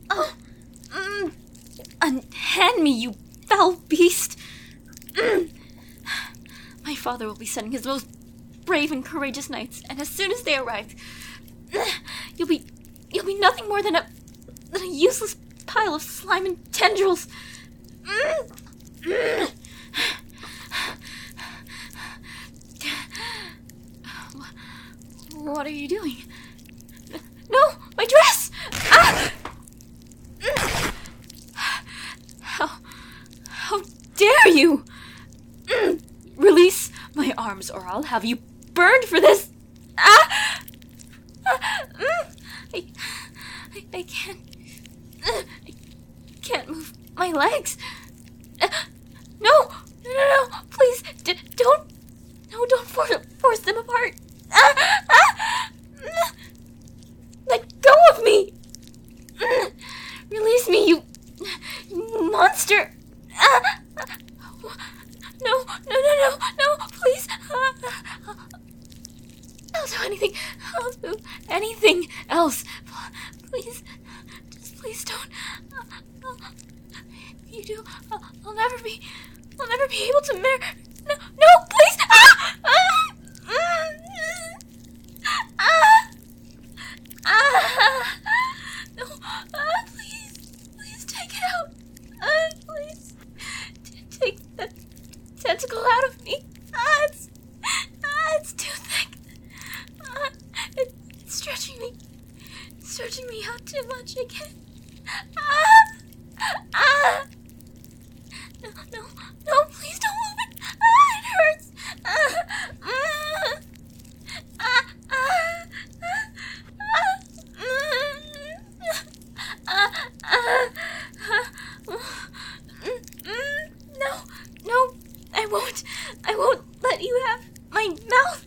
Oh, unhand me, you foul beast! My father will be sending his most brave and courageous knights, and as soon as they arrive, you'll be nothing more than a useless pile of slime and tendrils. What are you doing? No, my dress! Ah! How dare you! Release my arms, or I'll have you burned for this. Ah! I can't move my legs. No, please, don't force them apart. Let go of me. Release me, you monster. No, please. I'll do anything else. Please, just please don't. If you do, I'll never be able to marry. No, please. No, please take it out. Please, take that tentacle out of me. It's too thick. It's stretching me out too much. I can't. No, please don't move it. It hurts. No, I won't let you have my mouth.